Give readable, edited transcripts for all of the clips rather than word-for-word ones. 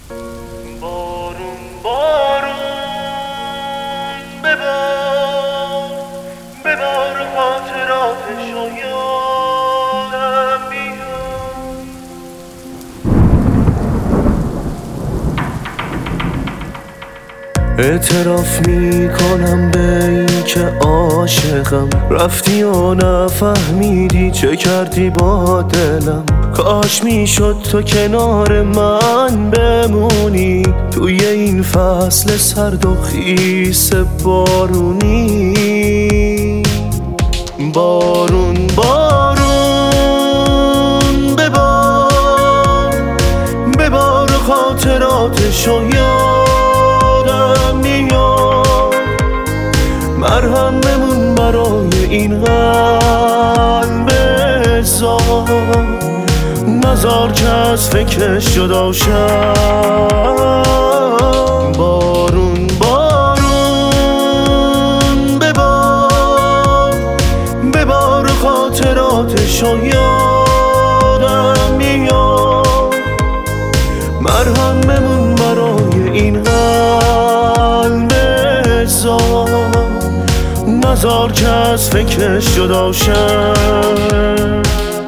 بارون بارون ببار، ببار خاطرات شایانم بیار. اعتراف میکنم به این که عاشقم، رفتی و نفهمیدی چه کردی با دلم. کاش میشد تو کنار من بمونی توی این فصل سرد و خیس بارونی. بارون بارون ببار، ببار خاطراتشو یادم میاد. مرهم بمون برای این قلب زار، نزار که از فکرش جدا شم. بارون بارون ببار، ببار خاطراتشو یادم میاد. مرهم بمون برای این قلب زار، نزار که از فکرش جدا شم.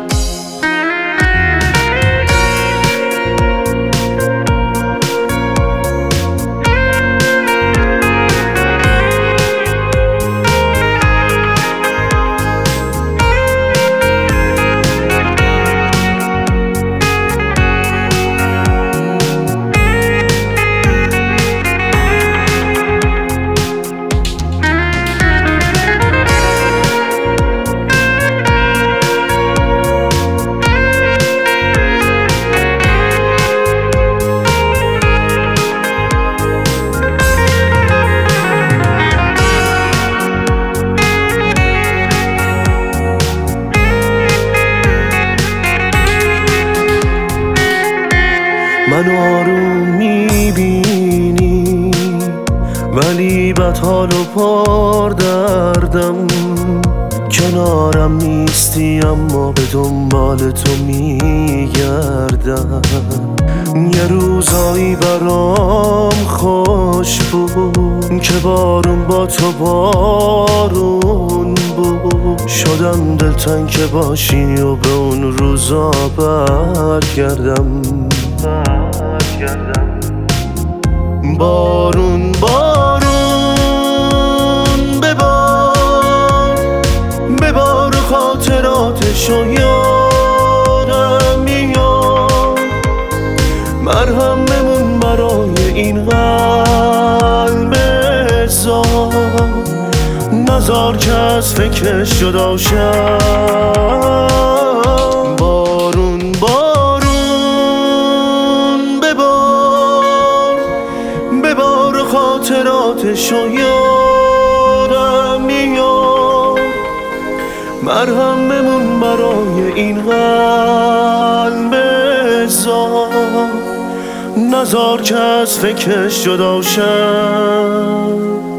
منو آروم میبینی ولی بدحال و پر دردم. کنارم نیستی اما به دنبال تو میگردم. یه روزایی برام خوش بود که بارون با تو بارون بود. شدم دلتنگ که باشی و به اون روزا برگردم. بارون بارون ببار، ببار خاطراتشو یادم میاد. مرهم بمون برای این قلب زار، نزار که از فکرش جدا شم. بارون بارون ببار، ببار خاطراتشو یادم میاد. مرهم بمون برای این قلب زار، نزار که از فکرش جدا شم.